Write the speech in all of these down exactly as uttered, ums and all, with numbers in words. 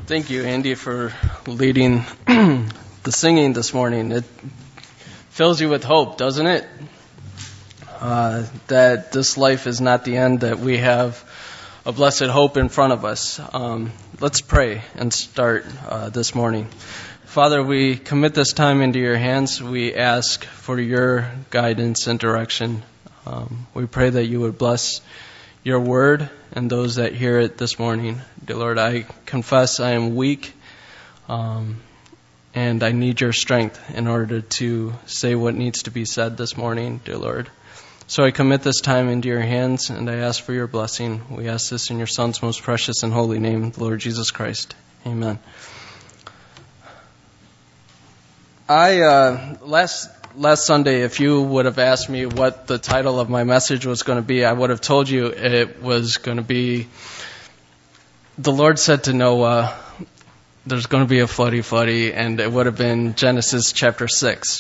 Thank you, Andy, for leading the singing this morning. It fills you with hope, doesn't it? Uh, that this life is not the end, that we have a blessed hope in front of us. Um, let's pray and start uh, this morning. Father, we commit this time into your hands. We ask for your guidance and direction. Um, we pray that you would bless your word and those that hear it this morning. Dear Lord, I confess I am weak, um, and I need your strength in order to say what needs to be said this morning, dear Lord. So I commit this time into your hands, and I ask for your blessing. We ask this in your Son's most precious and holy name, the Lord Jesus Christ. Amen. I, uh, last Last Sunday, if you would have asked me what the title of my message was going to be, I would have told you it was going to be, the Lord said to Noah, there's going to be a floody floody, and it would have been Genesis chapter six.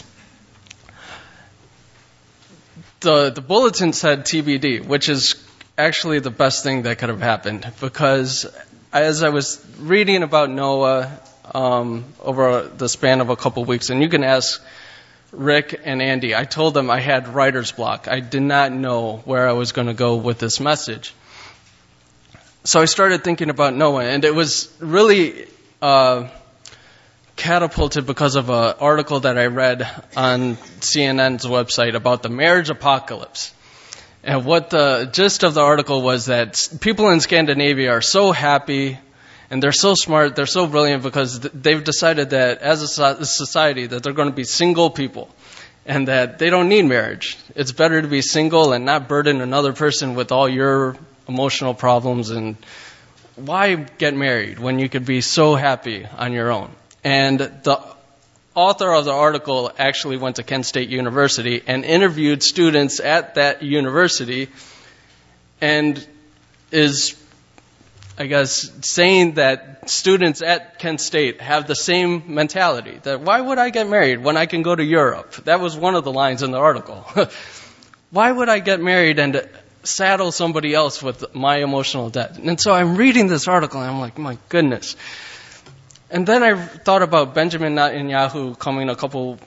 The, the bulletin said T B D, which is actually the best thing that could have happened, because as I was reading about Noah um, over the span of a couple of weeks, and you can ask Rick and Andy, I told them I had writer's block. I did not know where I was going to go with this message. So I started thinking about Noah, and it was really uh, catapulted because of an article that I read on C N N's website about the marriage apocalypse. And what the gist of the article was that people in Scandinavia are so happy and they're so smart, they're so brilliant because they've decided that as a society that they're going to be single people and that they don't need marriage. It's better to be single and not burden another person with all your emotional problems. And why get married when you could be so happy on your own? And the author of the article actually went to Kent State University and interviewed students at that university and is I guess, saying that students at Kent State have the same mentality, that why would I get married when I can go to Europe? That was one of the lines in the article. Why would I get married and saddle somebody else with my emotional debt? And so I'm reading this article and I'm like, my goodness. And then I thought about Benjamin Netanyahu coming a couple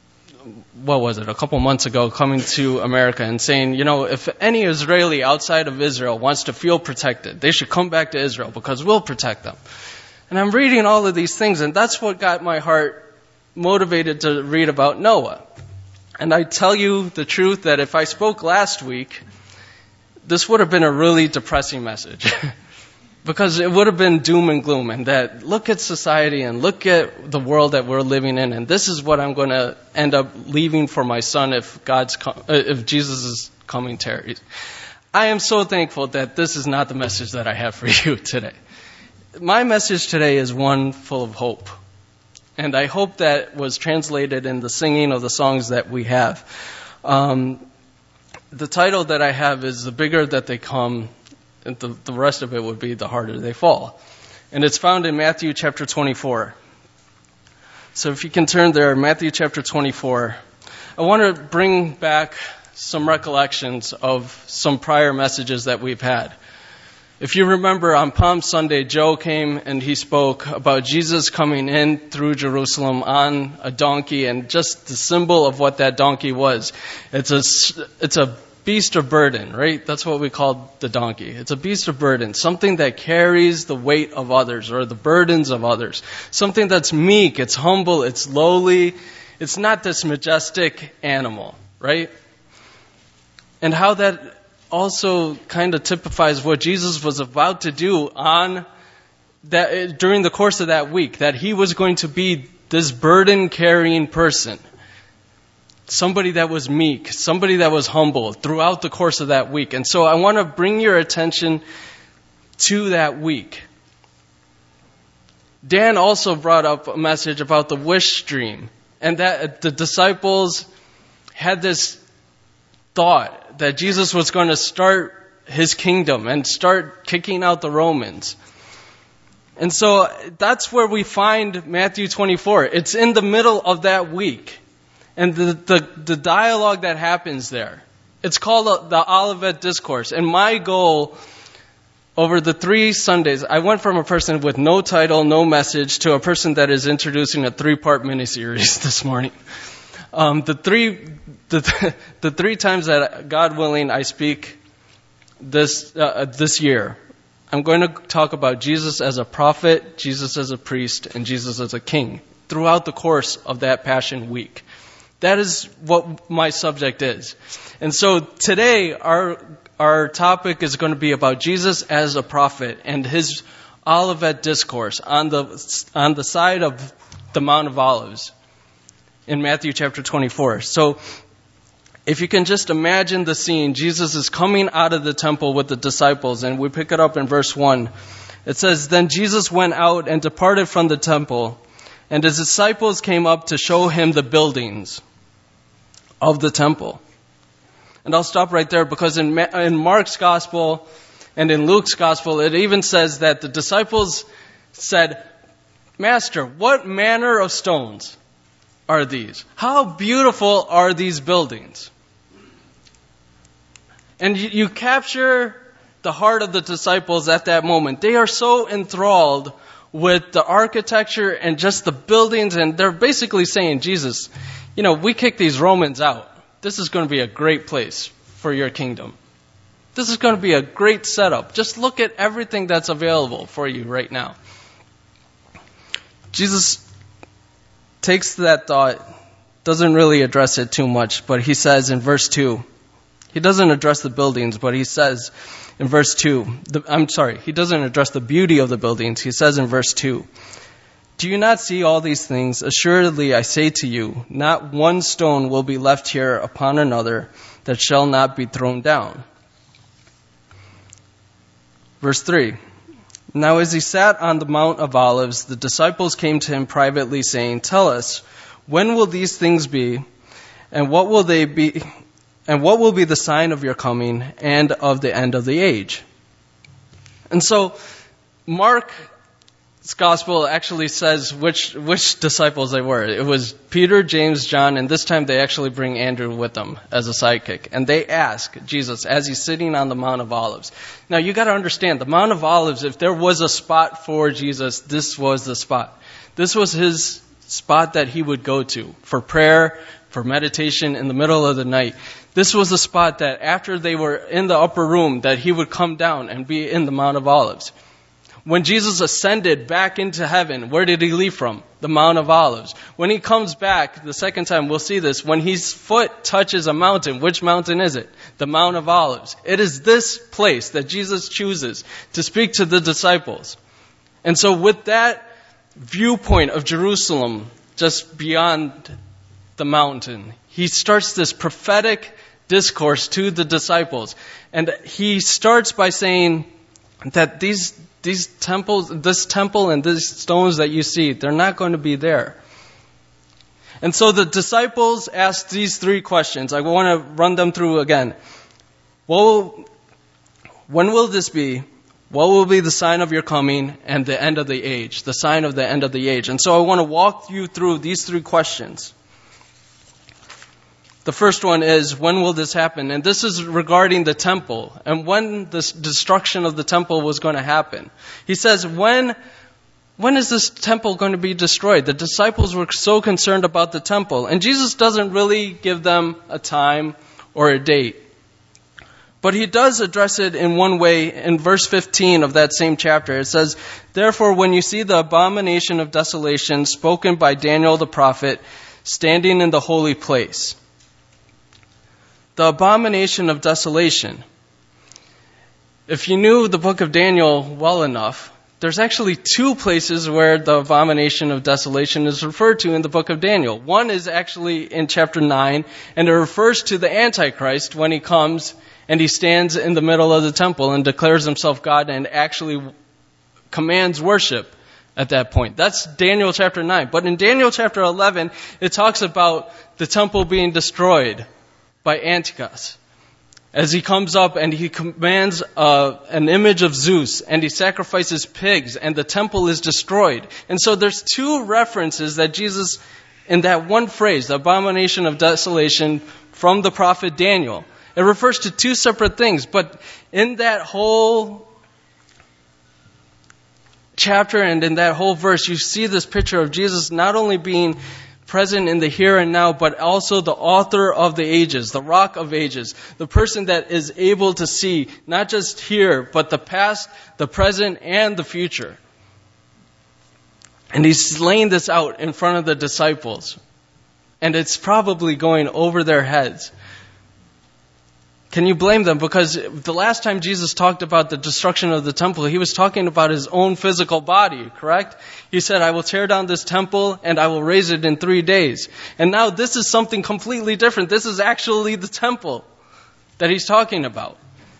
what was it, a couple months ago, coming to America and saying, you know, if any Israeli outside of Israel wants to feel protected, they should come back to Israel because we'll protect them. And I'm reading all of these things, and that's what got my heart motivated to read about Noah. And I tell you the truth that if I spoke last week, this would have been a really depressing message. Because it would have been doom and gloom, and that look at society and look at the world that we're living in, and this is what I'm going to end up leaving for my son if God's com- if Jesus' coming tarries. I am so thankful that this is not the message that I have for you today. My message today is one full of hope, and I hope that was translated in the singing of the songs that we have. Um, the title that I have is "The Bigger That They Come." And the, the rest of it would be the harder they fall. And it's found in Matthew chapter twenty-four. So if you can turn there, Matthew chapter twenty-four. I want to bring back some recollections of some prior messages that we've had. If you remember, on Palm Sunday, Joe came and he spoke about Jesus coming in through Jerusalem on a donkey and just the symbol of what that donkey was. It's a, it's a beast of burden, right? That's what we call the donkey. It's a beast of burden, something that carries the weight of others or the burdens of others. Something that's meek, it's humble, it's lowly. It's not this majestic animal, right? And how that also kind of typifies what Jesus was about to do on that during the course of that week, that he was going to be this burden-carrying person. Somebody that was meek, somebody that was humble throughout the course of that week. And so I want to bring your attention to that week. Dan also brought up a message about the wish stream, and that the disciples had this thought that Jesus was going to start his kingdom and start kicking out the Romans. And so that's where we find Matthew twenty-four. It's in the middle of that week. And the, the, the dialogue that happens there, it's called the Olivet Discourse. And my goal over the three Sundays, I went from a person with no title, no message, to a person that is introducing a three-part miniseries this morning. Um, the three, the, the three times that, God willing, I speak this uh, this year, I'm going to talk about Jesus as a prophet, Jesus as a priest, and Jesus as a king throughout the course of that Passion Week. That is what my subject is. And so today, our our topic is going to be about Jesus as a prophet and his Olivet discourse on the on the side of the Mount of Olives in Matthew chapter twenty-four. So if you can just imagine the scene, Jesus is coming out of the temple with the disciples, and we pick it up in verse one. It says, "Then Jesus went out and departed from the temple, and his disciples came up to show him the buildings of the temple." And I'll stop right there because in, Ma- in Mark's gospel and in Luke's gospel, it even says that the disciples said, "Master, what manner of stones are these? How beautiful are these buildings?" And you, you capture the heart of the disciples at that moment. They are so enthralled with the architecture and just the buildings, and they're basically saying, "Jesus, you know, we kick these Romans out. This is going to be a great place for your kingdom. This is going to be a great setup. Just look at everything that's available for you right now." Jesus takes that thought, doesn't really address it too much, but he says in verse two, he doesn't address the buildings, but he says in verse two, the, I'm sorry, he doesn't address the beauty of the buildings. He says in verse two, "Do you not see all these things? Assuredly, I say to you, not one stone will be left here upon another that shall not be thrown down." Verse three, "Now as he sat on the Mount of Olives, the disciples came to him privately, saying, 'Tell us, when will these things be, and what will they be, and what will be the sign of your coming and of the end of the age?'" And so, Mark This gospel actually says which which disciples they were. It was Peter, James, John, and this time they actually bring Andrew with them as a sidekick. And they ask Jesus as he's sitting on the Mount of Olives. Now you got to understand, the Mount of Olives, if there was a spot for Jesus, this was the spot. This was his spot that he would go to for prayer, for meditation in the middle of the night. This was the spot that after they were in the upper room, that he would come down and be in the Mount of Olives. When Jesus ascended back into heaven, where did he leave from? The Mount of Olives. When he comes back, the second time, we'll see this, when his foot touches a mountain, which mountain is it? The Mount of Olives. It is this place that Jesus chooses to speak to the disciples. And so with that viewpoint of Jerusalem, just beyond the mountain, he starts this prophetic discourse to the disciples. And he starts by saying that these These temples, this temple and these stones that you see, they're not going to be there. And so the disciples asked these three questions. I want to run them through again. What will, when will this be? What will be the sign of your coming and the end of the age? The sign of the end of the age. And so I want to walk you through these three questions. The first one is, when will this happen? And this is regarding the temple and when the destruction of the temple was going to happen. He says, when, when is this temple going to be destroyed? The disciples were so concerned about the temple. And Jesus doesn't really give them a time or a date. But he does address it in one way in verse fifteen of that same chapter. It says, "Therefore, when you see the abomination of desolation spoken by Daniel the prophet standing in the holy place." The abomination of desolation. If you knew the book of Daniel well enough, there's actually two places where the abomination of desolation is referred to in the book of Daniel. One is actually in chapter nine, and it refers to the Antichrist when he comes and he stands in the middle of the temple and declares himself God and actually commands worship at that point. That's Daniel chapter nine. But in Daniel chapter eleven, it talks about the temple being destroyed by Antiochus, as he comes up and he commands uh, an image of Zeus, and he sacrifices pigs, and the temple is destroyed. And so there's two references that Jesus, in that one phrase, the abomination of desolation, from the prophet Daniel. It refers to two separate things, but in that whole chapter and in that whole verse, you see this picture of Jesus not only being present in the here and now, but also the author of the ages, the rock of ages, the person that is able to see not just here, but the past, the present, and the future. And he's laying this out in front of the disciples. And it's probably going over their heads. Can you blame them? Because the last time Jesus talked about the destruction of the temple, he was talking about his own physical body, correct? He said, I will tear down this temple and I will raise it in three days. And now this is something completely different. This is actually the temple that he's talking about.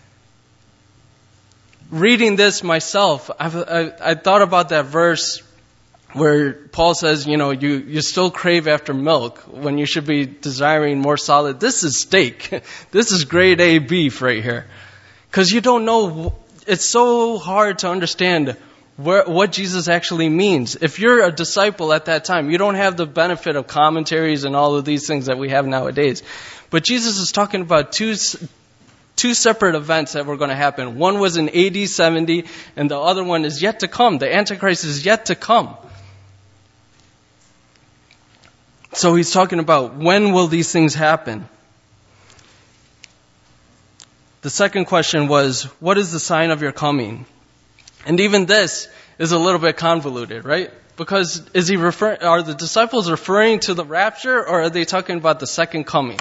Reading this myself, I've, I, I thought about that verse where Paul says, you know, you, you still crave after milk when you should be desiring more solid. This is steak. This is grade A beef right here. Because you don't know, it's so hard to understand where, what Jesus actually means. If you're a disciple at that time, you don't have the benefit of commentaries and all of these things that we have nowadays. But Jesus is talking about two Two separate events that were going to happen. One was in A D seventy, and the other one is yet to come. The Antichrist is yet to come. So he's talking about when will these things happen? The second question was, what is the sign of your coming? And even this is a little bit convoluted, right? Because is he refer- are the disciples referring to the rapture, or are they talking about the second coming?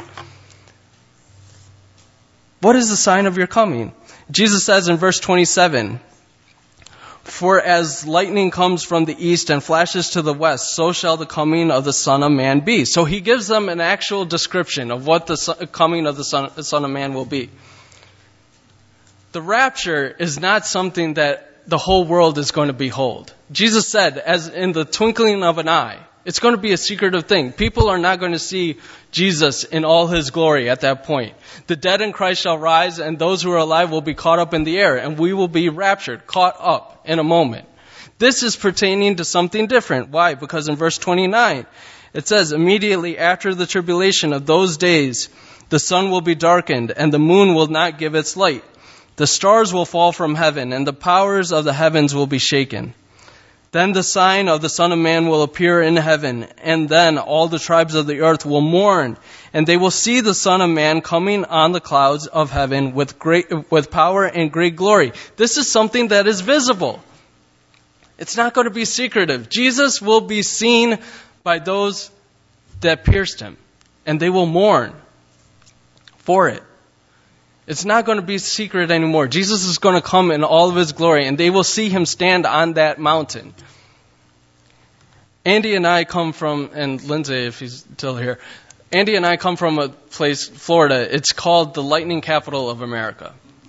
What is the sign of your coming? Jesus says in verse twenty-seven, for as lightning comes from the east and flashes to the west, so shall the coming of the Son of Man be. So he gives them an actual description of what the son, coming of the son, the Son of Man will be. The rapture is not something that the whole world is going to behold. Jesus said, as in the twinkling of an eye, it's going to be a secretive thing. People are not going to see Jesus in all his glory at that point. The dead in Christ shall rise, and those who are alive will be caught up in the air, and we will be raptured, caught up in a moment. This is pertaining to something different. Why? Because in verse twenty-nine, it says, immediately after the tribulation of those days, the sun will be darkened, and the moon will not give its light. The stars will fall from heaven, and the powers of the heavens will be shaken. Then the sign of the Son of Man will appear in heaven, and then all the tribes of the earth will mourn, and they will see the Son of Man coming on the clouds of heaven with great, with power and great glory. This is something that is visible. It's not going to be secretive. Jesus will be seen by those that pierced him, and they will mourn for it. It's not going to be secret anymore. Jesus is going to come in all of his glory, and they will see him stand on that mountain. Andy and I come from, and Lindsay, if he's still here, Andy and I come from a place, Florida. It's called the lightning capital of America.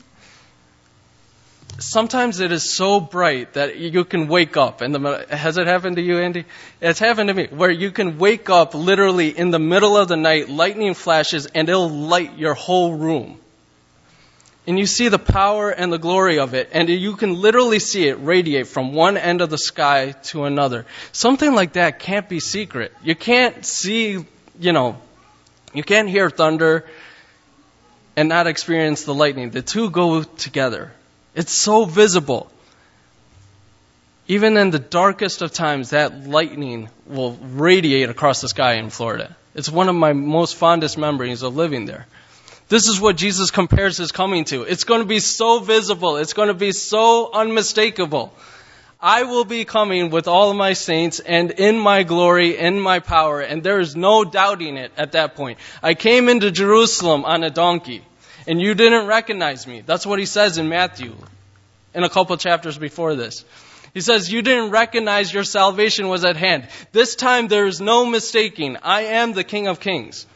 Sometimes it is so bright that you can wake up. And the, has it happened to you, Andy? It's happened to me, where you can wake up literally in the middle of the night, lightning flashes, and it'll light your whole room. And you see the power and the glory of it, and you can literally see it radiate from one end of the sky to another. Something like that can't be secret. You can't see, you know, you can't hear thunder and not experience the lightning. The two go together. It's so visible. Even in the darkest of times, that lightning will radiate across the sky in Florida. It's one of my most fondest memories of living there. This is what Jesus compares his coming to. It's going to be so visible. It's going to be so unmistakable. I will be coming with all of my saints and in my glory, in my power, and there is no doubting it at that point. I came into Jerusalem on a donkey, and you didn't recognize me. That's what he says in Matthew, in a couple chapters before this. He says, you didn't recognize your salvation was at hand. This time there is no mistaking. I am the King of Kings.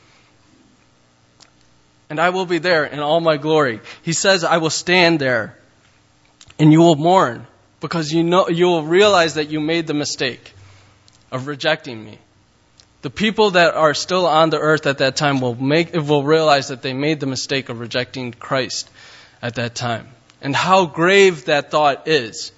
And I will be there in all my glory. He says, I will stand there and you will mourn because you know, you will realize that you made the mistake of rejecting me. The people that are still on the earth at that time will make, will realize that they made the mistake of rejecting Christ at that time. And how grave that thought is.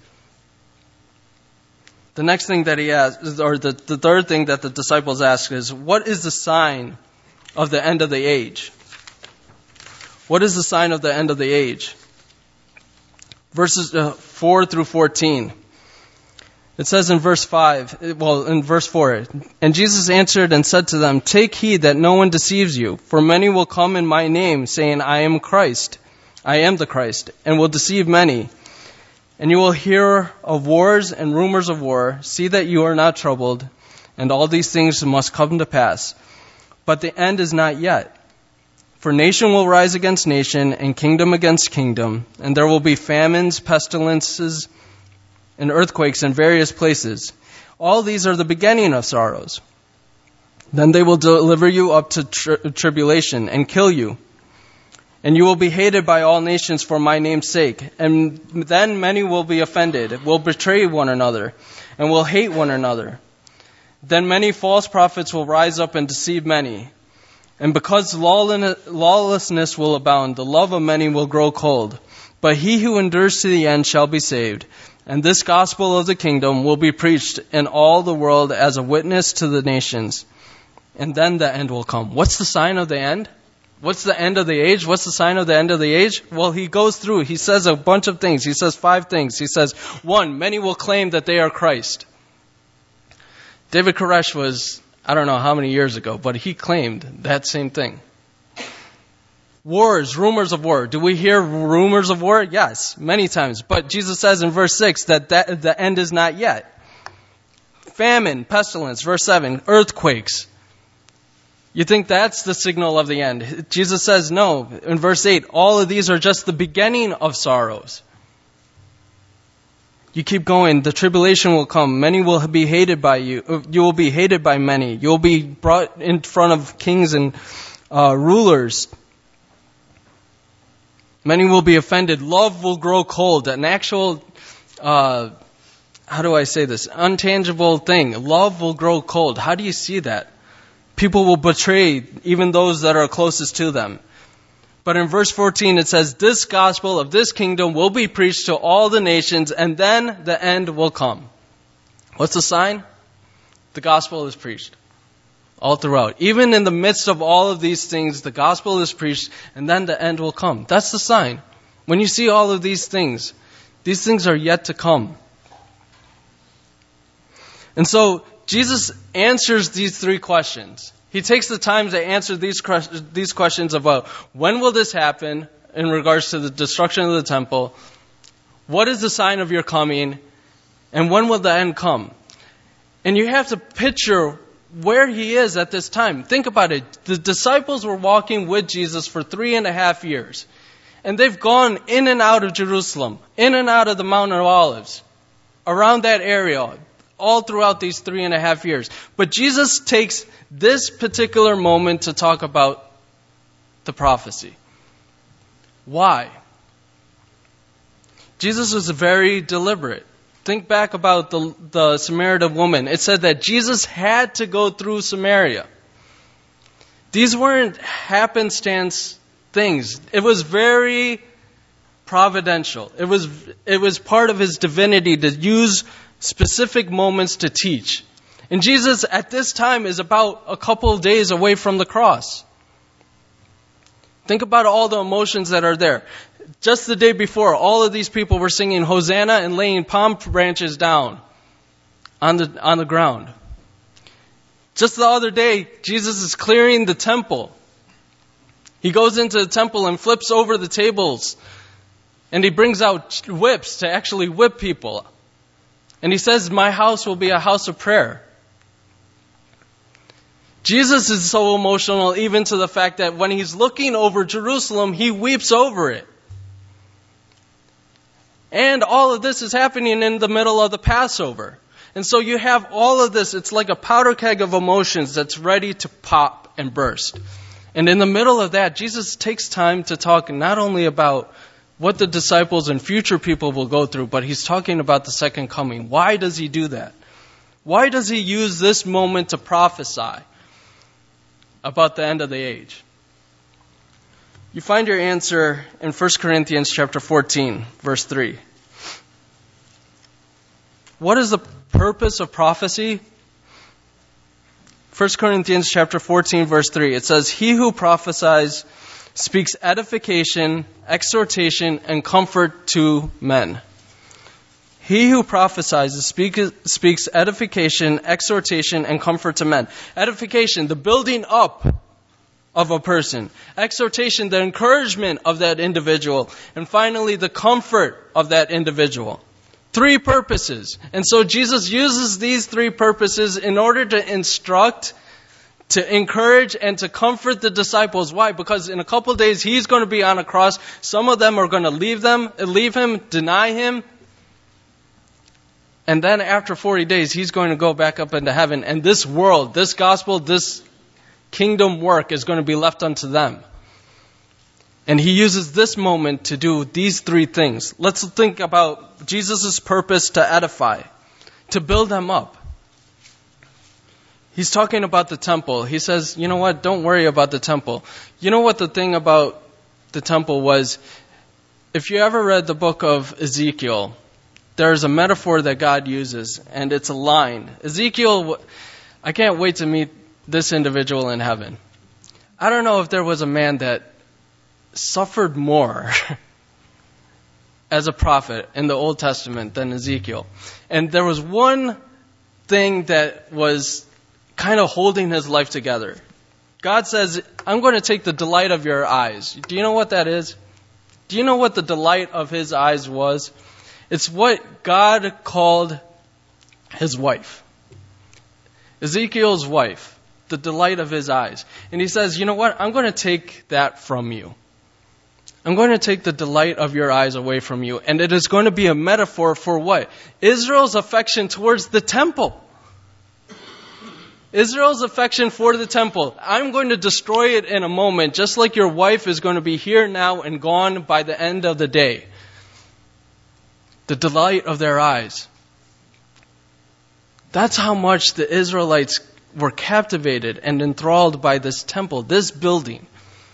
The next thing that he asks, or the, the third thing that the disciples ask is, what is the sign of the end of the age? What is the sign of the end of the age? Verses uh, four through fourteen. It says in verse five, well, in verse four, and Jesus answered and said to them, take heed that no one deceives you, for many will come in my name, saying, I am Christ, I am the Christ, and will deceive many. And you will hear of wars and rumors of war. See that you are not troubled, and all these things must come to pass. But the end is not yet. For nation will rise against nation, and kingdom against kingdom, and there will be famines, pestilences, and earthquakes in various places. All these are the beginning of sorrows. Then they will deliver you up to tri- tribulation and kill you. And you will be hated by all nations for my name's sake. And then many will be offended, will betray one another, and will hate one another. Then many false prophets will rise up and deceive many. And because lawlessness will abound, the love of many will grow cold. But he who endures to the end shall be saved. And this gospel of the kingdom will be preached in all the world as a witness to the nations. And then the end will come. What's the sign of the end? What's the end of the age? What's the sign of the end of the age? Well, he goes through. He says a bunch of things. He says five things. He says, one, many will claim that they are Christ. David Koresh was, I don't know how many years ago, but he claimed that same thing. Wars, rumors of war. Do we hear rumors of war? Yes, many times. But Jesus says in verse six that, that the end is not yet. Famine, pestilence, verse seven, earthquakes. You think that's the signal of the end? Jesus says no. In verse eight, all of these are just the beginning of sorrows. You keep going, the tribulation will come. Many will be hated by you. You will be hated by many. You will be brought in front of kings and uh, rulers. Many will be offended. Love will grow cold. An actual, uh, how do I say this? Untangible thing. Love will grow cold. How do you see that? People will betray even those that are closest to them. But in verse fourteen it says, this gospel of this kingdom will be preached to all the nations, and then the end will come. What's the sign? The gospel is preached all throughout. Even in the midst of all of these things, the gospel is preached, and then the end will come. That's the sign. When you see all of these things, these things are yet to come. And so Jesus answers these three questions. He takes the time to answer these these questions about when will this happen in regards to the destruction of the temple, what is the sign of your coming, and when will the end come? And you have to picture where he is at this time. Think about it. The disciples were walking with Jesus for three and a half years. And they've gone in and out of Jerusalem, in and out of the Mount of Olives, around that area, all throughout these three and a half years. But Jesus takes this particular moment to talk about the prophecy. Why? Jesus was very deliberate. Think back about the, the Samaritan woman. It said that Jesus had to go through Samaria. These weren't happenstance things. It was very providential. It was, it was part of his divinity to use specific moments to teach. And Jesus at this time is about a couple of days away from the cross. Think about all the emotions that are there. Just the day before, all of these people were singing Hosanna and laying palm branches down on the, on the ground. Just the other day, Jesus is clearing the temple. He goes into the temple and flips over the tables. And he brings out whips to actually whip people. And he says, my house will be a house of prayer. Jesus is so emotional even to the fact that when he's looking over Jerusalem, he weeps over it. And all of this is happening in the middle of the Passover. And so you have all of this. It's like a powder keg of emotions that's ready to pop and burst. And in the middle of that, Jesus takes time to talk not only about what the disciples and future people will go through, but he's talking about the second coming. Why does he do that? Why does he use this moment to prophesy about the end of the age? You find your answer in First Corinthians chapter fourteen, verse three. What is the purpose of prophecy? First Corinthians chapter fourteen, verse three. It says, he who prophesies speaks edification, exhortation, and comfort to men. He who prophesies speak, speaks edification, exhortation, and comfort to men. Edification, the building up of a person. Exhortation, the encouragement of that individual. And finally, the comfort of that individual. Three purposes. And so Jesus uses these three purposes in order to instruct, to encourage, and to comfort the disciples. Why? Because in a couple days, he's going to be on a cross. Some of them are going to leave them, leave him, deny him. And then after forty days, he's going to go back up into heaven. And this world, this gospel, this kingdom work is going to be left unto them. And he uses this moment to do these three things. Let's think about Jesus' purpose to edify, to build them up. He's talking about the temple. He says, you know what, don't worry about the temple. You know what the thing about the temple was? If you ever read the book of Ezekiel, there's a metaphor that God uses, and it's a line. Ezekiel, I can't wait to meet this individual in heaven. I don't know if there was a man that suffered more as a prophet in the Old Testament than Ezekiel. And there was one thing that was kind of holding his life together. God says, I'm going to take the delight of your eyes. Do you know what that is? Do you know what the delight of his eyes was? It's what God called his wife. Ezekiel's wife, the delight of his eyes. And he says, you know what? I'm going to take that from you. I'm going to take the delight of your eyes away from you. And it is going to be a metaphor for what? Israel's affection towards the temple. Israel's affection for the temple. I'm going to destroy it in a moment, just like your wife is going to be here now and gone by the end of the day. The delight of their eyes. That's how much the Israelites were captivated and enthralled by this temple, this building.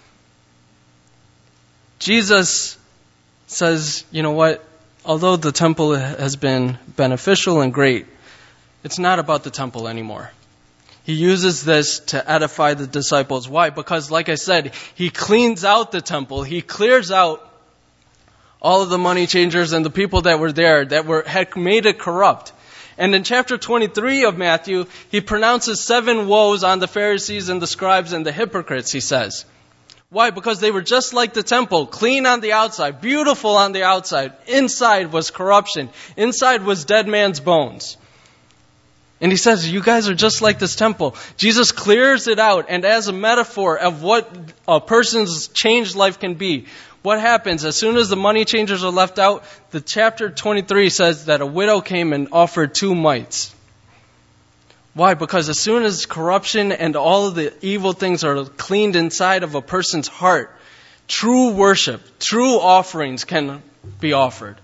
Jesus says, you know what? Although the temple has been beneficial and great, it's not about the temple anymore. He uses this to edify the disciples. Why? Because, like I said, he cleans out the temple. He clears out all of the money changers and the people that were there that were had made it corrupt. And in chapter twenty-three of Matthew, he pronounces seven woes on the Pharisees and the scribes and the hypocrites, he says. Why? Because they were just like the temple, clean on the outside, beautiful on the outside. Inside was corruption. Inside was dead man's bones. And he says, you guys are just like this temple. Jesus clears it out. And as a metaphor of what a person's changed life can be, what happens as soon as the money changers are left out? The chapter twenty-three says that a widow came and offered two mites. Why? Because as soon as corruption and all of the evil things are cleaned inside of a person's heart, true worship, true offerings can be offered.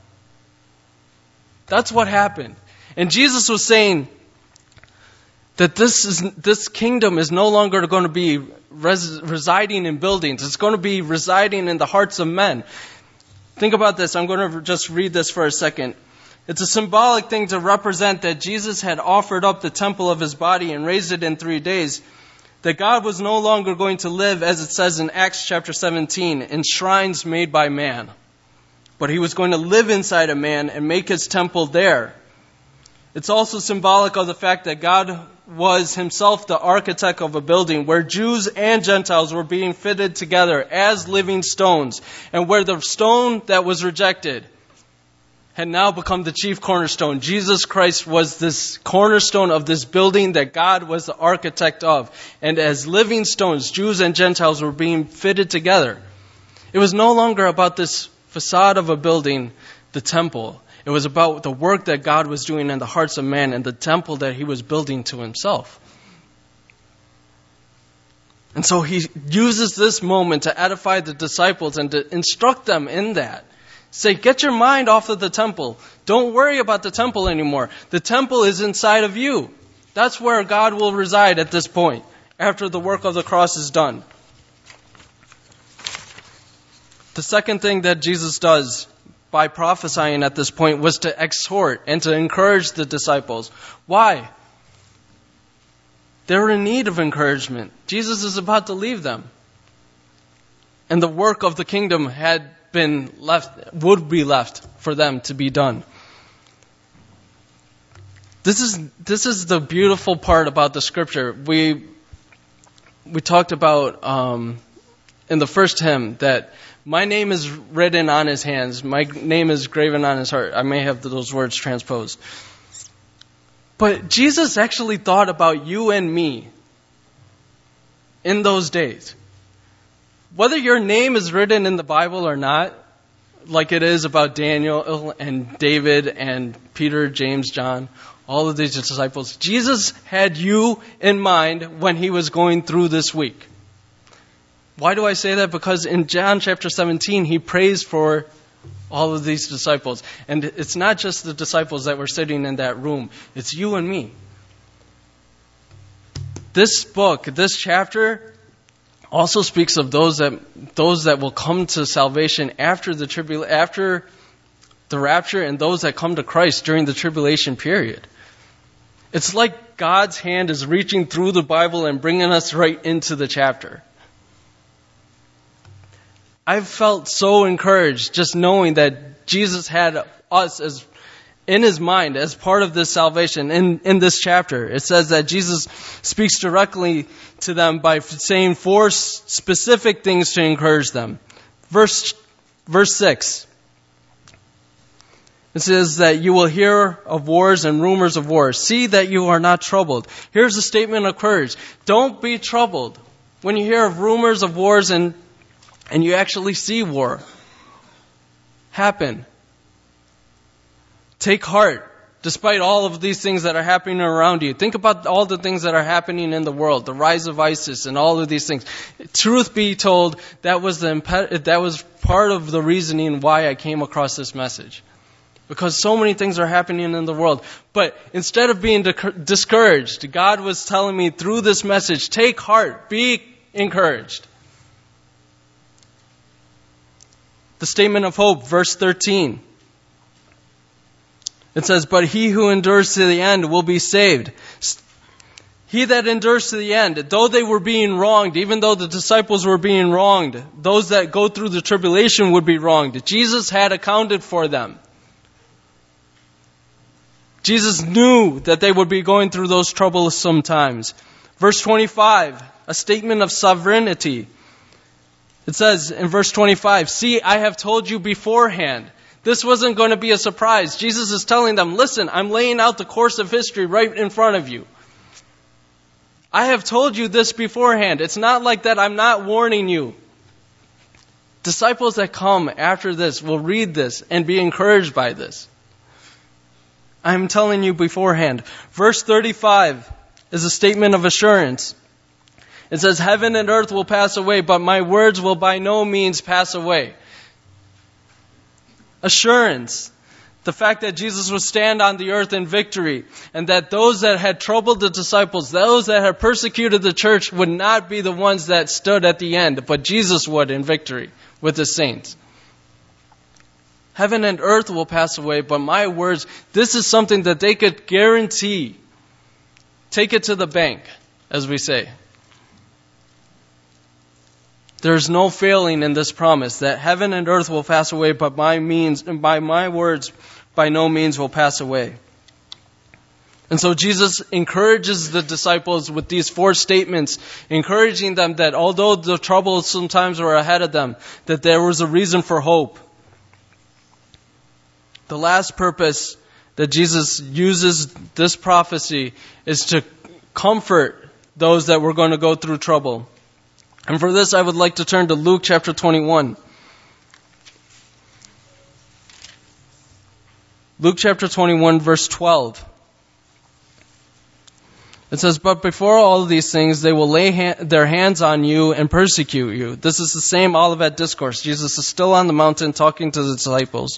That's what happened. And Jesus was saying that this is this kingdom is no longer going to be res, residing in buildings. It's going to be residing in the hearts of men. Think about this. I'm going to just read this for a second. It's a symbolic thing to represent that Jesus had offered up the temple of his body and raised it in three days. That God was no longer going to live, as it says in Acts chapter seventeen, in shrines made by man. But he was going to live inside a man and make his temple there. It's also symbolic of the fact that God was himself the architect of a building where Jews and Gentiles were being fitted together as living stones, and where the stone that was rejected had now become the chief cornerstone. Jesus Christ was this cornerstone of this building that God was the architect of. And as living stones, Jews and Gentiles were being fitted together. It was no longer about this facade of a building, the temple. It was about the work that God was doing in the hearts of man and the temple that he was building to himself. And so he uses this moment to edify the disciples and to instruct them in that. Say, get your mind off of the temple. Don't worry about the temple anymore. The temple is inside of you. That's where God will reside at this point, after the work of the cross is done. The second thing that Jesus does by prophesying at this point was to exhort and to encourage the disciples. Why? They were in need of encouragement. Jesus is about to leave them. And the work of the kingdom had been left, would be left for them to be done. This is this is the beautiful part about the scripture. We we talked about um, in the first hymn that my name is written on his hands, my name is graven on his heart. I may have those words transposed. But Jesus actually thought about you and me in those days. Whether your name is written in the Bible or not, like it is about Daniel and David and Peter, James, John, all of these disciples, Jesus had you in mind when he was going through this week. Why do I say that? Because in John chapter seventeen, he prays for all of these disciples. And it's not just the disciples that were sitting in that room. It's you and me. This book, this chapter, also speaks of those that those that will come to salvation after the tribula- after the rapture, and those that come to Christ during the tribulation period. It's like God's hand is reaching through the Bible and bringing us right into the chapter. I've felt so encouraged just knowing that Jesus had us as in his mind as part of this salvation. In, in this chapter, it says that Jesus speaks directly to them by saying four specific things to encourage them. Verse, verse six. It says that you will hear of wars and rumors of wars. See that you are not troubled. Here's a statement of courage. Don't be troubled. When you hear of rumors of wars and, and you actually see war happen, take heart, despite all of these things that are happening around you. Think about all the things that are happening in the world, the rise of ISIS and all of these things. Truth be told, that was the impe- that was part of the reasoning why I came across this message. Because so many things are happening in the world. But instead of being di- discouraged, God was telling me through this message, take heart, be encouraged. The statement of hope, verse thirteen. It says, but he who endures to the end will be saved. He that endures to the end, though they were being wronged, even though the disciples were being wronged, those that go through the tribulation would be wronged. Jesus had accounted for them. Jesus knew that they would be going through those troublesome times. Verse twenty-five, a statement of sovereignty. It says in verse twenty-five, see, I have told you beforehand. This wasn't going to be a surprise. Jesus is telling them, listen, I'm laying out the course of history right in front of you. I have told you this beforehand. It's not like that I'm not warning you. Disciples that come after this will read this and be encouraged by this. I'm telling you beforehand. Verse thirty-five is a statement of assurance. It says, heaven and earth will pass away, but my words will by no means pass away. Assurance. The fact that Jesus would stand on the earth in victory, and that those that had troubled the disciples, those that had persecuted the church, would not be the ones that stood at the end, but Jesus would in victory with the saints. Heaven and earth will pass away, but my words, this is something that they could guarantee. Take it to the bank, as we say. There's no failing in this promise that heaven and earth will pass away, but by means, by my words, by no means will pass away. And so Jesus encourages the disciples with these four statements, encouraging them that although the troubles sometimes were ahead of them, that there was a reason for hope. The last purpose that Jesus uses this prophecy is to comfort those that were going to go through trouble. And for this, I would like to turn to Luke chapter twenty-one. Luke chapter twenty-one, verse twelve. It says, but before all of these things, they will lay ha- their hands on you and persecute you. This is the same Olivet Discourse. Jesus is still on the mountain talking to the disciples.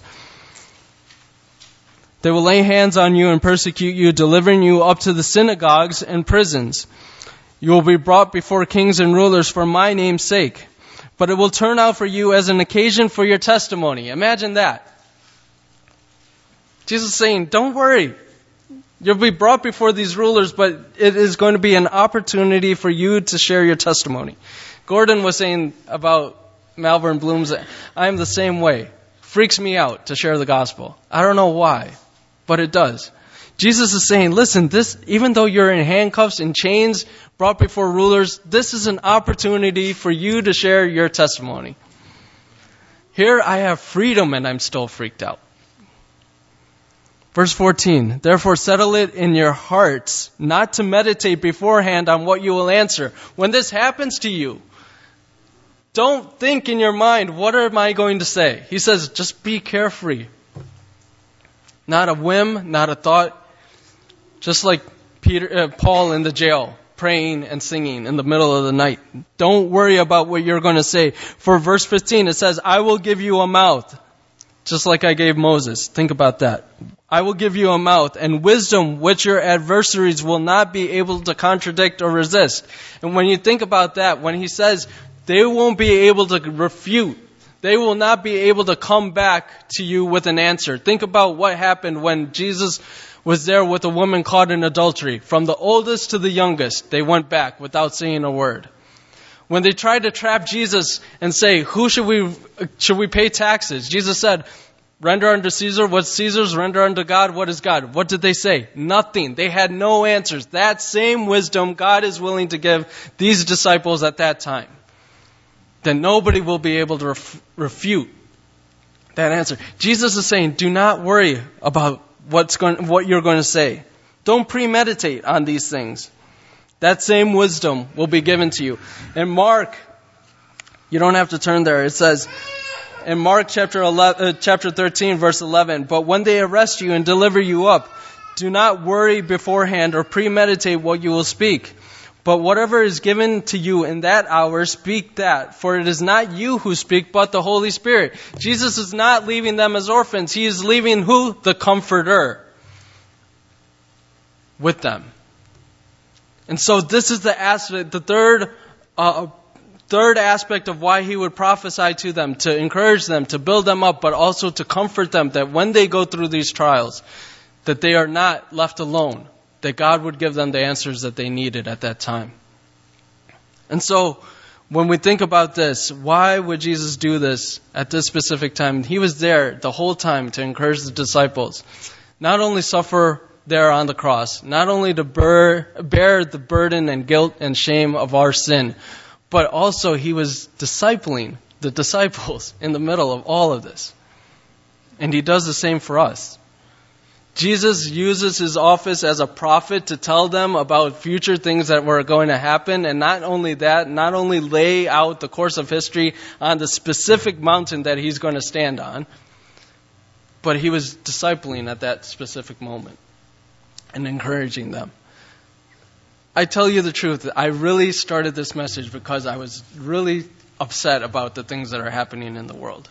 They will lay hands on you and persecute you, delivering you up to the synagogues and prisons. You will be brought before kings and rulers for my name's sake. But it will turn out for you as an occasion for your testimony. Imagine that. Jesus is saying, don't worry. You'll be brought before these rulers, but it is going to be an opportunity for you to share your testimony. Gordon was saying about Malvern Bloom's, I'm the same way. Freaks me out to share the gospel. I don't know why, but it does. Jesus is saying, listen, this, even though you're in handcuffs and chains, brought before rulers, this is an opportunity for you to share your testimony. Here I have freedom and I'm still freaked out. Verse fourteen, therefore settle it in your hearts, not to meditate beforehand on what you will answer. When this happens to you, don't think in your mind, what am I going to say? He says, just be carefree. Not a whim, not a thought. Just like Peter, uh, Paul in the jail, praying and singing in the middle of the night. Don't worry about what you're going to say. For verse fifteen, it says, I will give you a mouth, just like I gave Moses. Think about that. I will give you a mouth and wisdom which your adversaries will not be able to contradict or resist. And when you think about that, when he says they won't be able to refute, they will not be able to come back to you with an answer. Think about what happened when Jesus was there with a woman caught in adultery. From the oldest to the youngest, they went back without saying a word. When they tried to trap Jesus and say, who should we, should we pay taxes? Jesus said, render unto Caesar what's Caesar's, render unto God what is God. What did they say? Nothing. They had no answers. That same wisdom God is willing to give these disciples at that time. Then nobody will be able to ref- refute that answer. Jesus is saying, do not worry about what's going, what you're going to say. Don't premeditate on these things. That same wisdom will be given to you. In Mark, you don't have to turn there. It says in Mark chapter eleven, uh, chapter thirteen, verse eleven, but when they arrest you and deliver you up, do not worry beforehand or premeditate what you will speak. But whatever is given to you in that hour, speak that. For it is not you who speak, but the Holy Spirit. Jesus is not leaving them as orphans. He is leaving who? The Comforter with them. And so this is the aspect, the third, uh, third aspect of why he would prophesy to them, to encourage them, to build them up, but also to comfort them that when they go through these trials, that they are not left alone. That God would give them the answers that they needed at that time. And so, when we think about this, why would Jesus do this at this specific time? He was there the whole time to encourage the disciples. Not only suffer there on the cross, not only to bear, bear the burden and guilt and shame of our sin, but also he was discipling the disciples in the middle of all of this. And he does the same for us. Jesus uses his office as a prophet to tell them about future things that were going to happen. And not only that, not only lay out the course of history on the specific mountain that he's going to stand on, but he was discipling at that specific moment and encouraging them. I tell you the truth, I really started this message because I was really upset about the things that are happening in the world.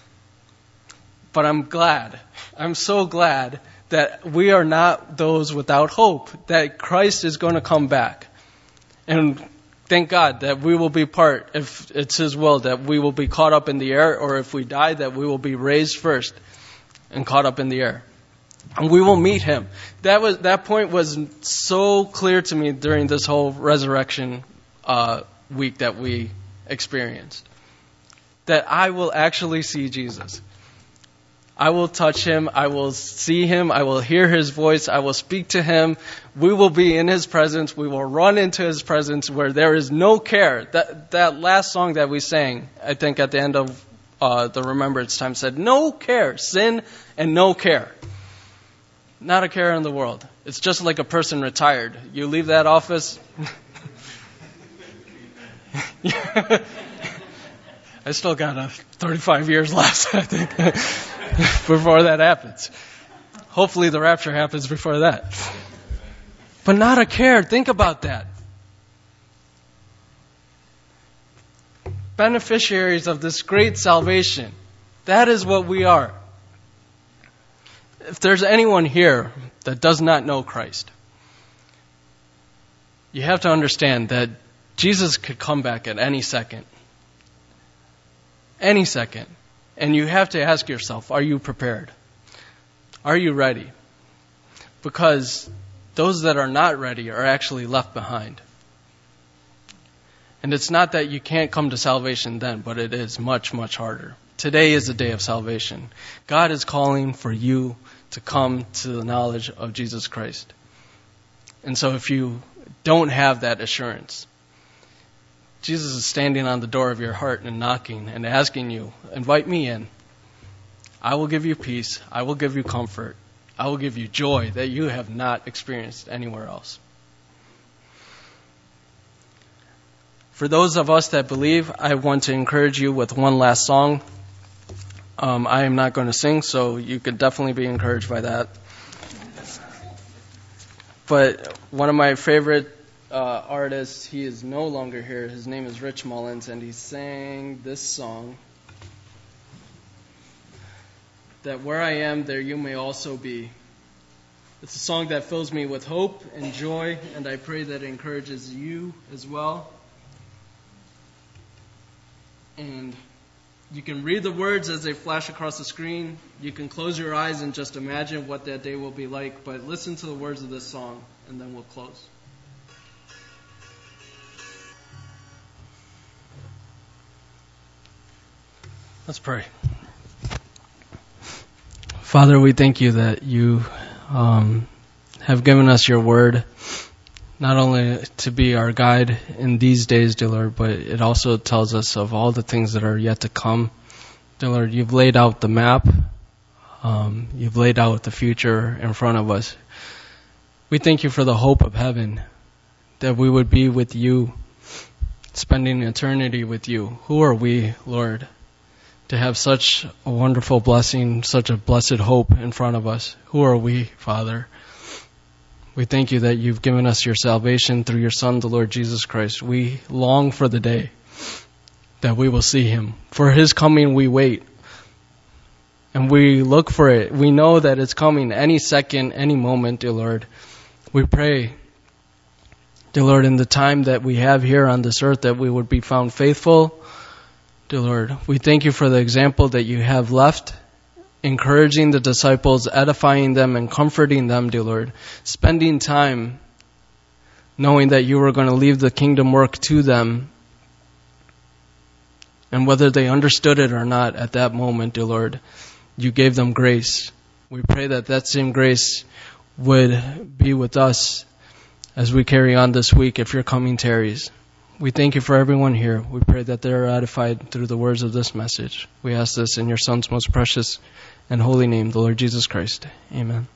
But I'm glad, I'm so glad that we are not those without hope, that Christ is going to come back. And thank God that we will be part, if it's his will, that we will be caught up in the air, or if we die, that we will be raised first and caught up in the air. And we will meet him. That was that point was so clear to me during this whole resurrection uh, week that we experienced. That I will actually see Jesus. I will touch him. I will see him. I will hear his voice. I will speak to him. We will be in his presence. We will run into his presence where there is no care. That that last song that we sang, I think at the end of uh, the Remembrance time said, no care, sin and no care. Not a care in the world. It's just like a person retired. You leave that office. I still got uh, thirty-five years left, I think, before that happens. Hopefully the rapture happens before that. But not a care. Think about that. Beneficiaries of this great salvation. That is what we are. If there's anyone here that does not know Christ, you have to understand that Jesus could come back at any second. Any second. And you have to ask yourself, are you prepared? Are you ready? Because those that are not ready are actually left behind. And it's not that you can't come to salvation then, but it is much, much harder. Today is the day of salvation. God is calling for you to come to the knowledge of Jesus Christ. And so if you don't have that assurance, Jesus is standing on the door of your heart and knocking and asking you, invite me in. I will give you peace. I will give you comfort. I will give you joy that you have not experienced anywhere else. For those of us that believe, I want to encourage you with one last song. Um, I am not going to sing, so you could definitely be encouraged by that. But one of my favorite uh, artists, he is no longer here. His name is Rich Mullins, and he sang this song, that where I am, there you may also be. It's a song that fills me with hope and joy, and I pray that it encourages you as well. And you can read the words as they flash across the screen. You can close your eyes and just imagine what that day will be like. But listen to the words of this song, and then we'll close. Let's pray. Father, we thank you that you um, have given us your word, not only to be our guide in these days, dear Lord, but it also tells us of all the things that are yet to come. Dear Lord, you've laid out the map. Um, you've laid out the future in front of us. We thank you for the hope of heaven, that we would be with you, spending eternity with you. Who are we, Lord, to have such a wonderful blessing, such a blessed hope in front of us? Who are we, Father? We thank you that you've given us your salvation through your Son, the Lord Jesus Christ. We long for the day that we will see him. For his coming we wait. And we look for it. We know that it's coming any second, any moment, dear Lord. We pray, dear Lord, in the time that we have here on this earth, that we would be found faithful. Dear Lord, we thank you for the example that you have left, encouraging the disciples, edifying them, and comforting them, dear Lord. Spending time knowing that you were going to leave the kingdom work to them. And whether they understood it or not at that moment, dear Lord, you gave them grace. We pray that that same grace would be with us as we carry on this week if your coming tarries. We thank you for everyone here. We pray that they are edified through the words of this message. We ask this in your Son's most precious and holy name, the Lord Jesus Christ. Amen.